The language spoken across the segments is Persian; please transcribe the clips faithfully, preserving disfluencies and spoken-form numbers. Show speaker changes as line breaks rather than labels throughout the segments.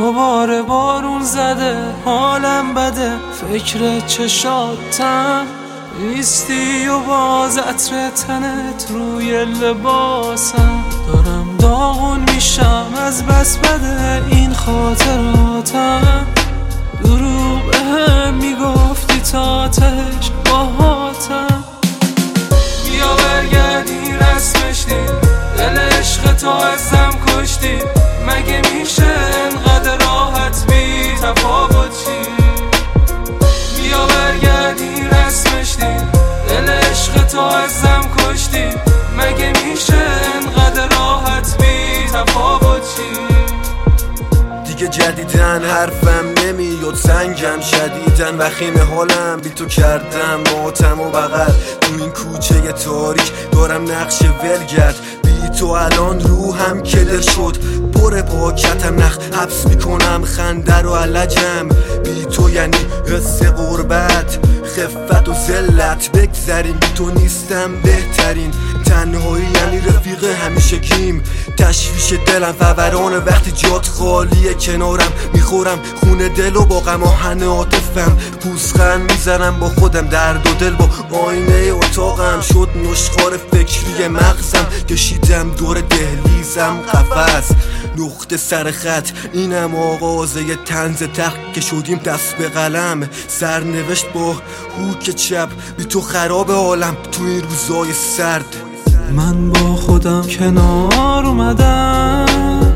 دوباره بارون زده، حالم بده، فکر چشاتم نیستی و باز عطر تنت روی لباسم. دارم داغون میشم از بس بده این خاطراتم. دروغ بهم میگفتی تا تهش باهاتم. بیا برگردی رسمش دی، دل عشق تو ازم کشتی. مگه میشه انقدر راحت بی تفاوت چی؟ بیا برگردی رسمش دی، دل عشق تو ازم کشتی. مگه میشه انقدر راحت بی تفاوت چی؟
دیگه جدیدن حرفم نمیاد، سنگم شدیدن وخیم حالم بی تو کردم ماتم و بغل. تو این کوچه تاریک دارم نقش ولگرد، بی تو الان روحم کدر شد. پر پاکتم نخ حبس میکنم خنده رو علجم. بی تو یعنی حس غربت، خفت و ذلت. بگذریم بی تو نیستم بهترین. تنهایی یعنی رفیق همیشه گیم. تشویش دلم فورانه وقتی جات خالیه کنارم. میخورم خونه دل و با غم آهن عاطفم. پوزخند میزنم با خودم، درد و دل با آینه اتاقم. شد نشخوار فکری مغزم، کشیدم دور دهلیزم قفس. نقطه سر خط اینم آغازه طنز تخت که شدیم دست به قلم. سرنوشت با هوک چپ، بی تو خراب عالم تو این روزای سرد.
من با خودم کنار اومدم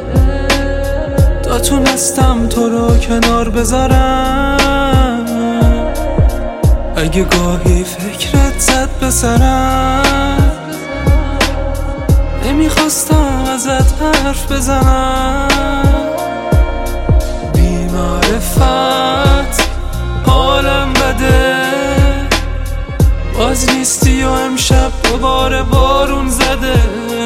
تا تونستم تو رو کنار بذارم. اگه گاهی فکرت زد به سرم، نمیخواستم ازت حرف بزنم. بی معرفت حالم بده، باز نیستی و امشب دوباره بارون زده.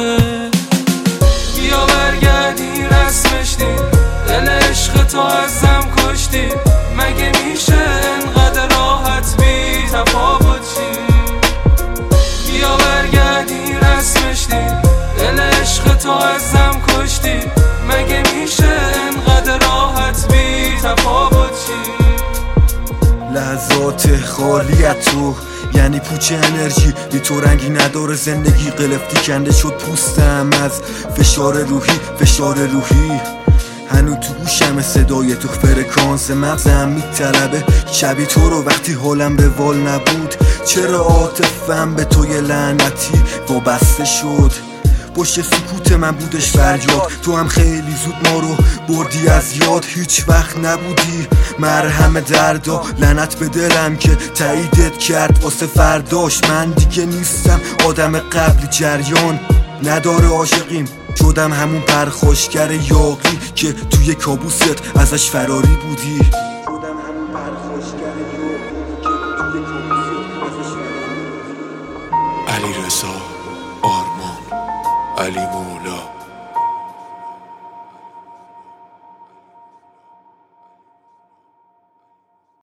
بیا برگردی رسمش دی، دل عشق تو ازم کشتی. مگه میشه انقدر راحت بی تفاوت چی؟ بیا برگردی رسمش دی، دل عشق تو ازم کشتی. مگه میشه انقدر راحت بی تفاوت چی؟
لحظات خالیت تو یعنی پوچ انرژی. بی تو رنگی نداره زندگی، قلفتی کنده شد پوستم از فشار روحی. فشار روحی هنو تو گوشم صدای تو، فرکانس مغزم میطلبه شبی تو رو وقتی حالم روال نبود. چرا عاطفم به توی لعنتی وابسته شد؟ پشت سکوت من بودش فریاد. تو هم خیلی زود ما رو بردی از یاد، هیچ وقت نبودی مرهم دردا. لعنت به دلم که تاییدت کرد واسه فرداش. من دیگه نیستم آدم قبل جریان، نداره عاشقیم. شدم همون پرخاشگر یاقی که توی کابوست ازش فراری بودی. شدم همون پرخاشگر یاقی که توی کابوست ازش فراری بودی.
علیرضا آرمان، علی مولا.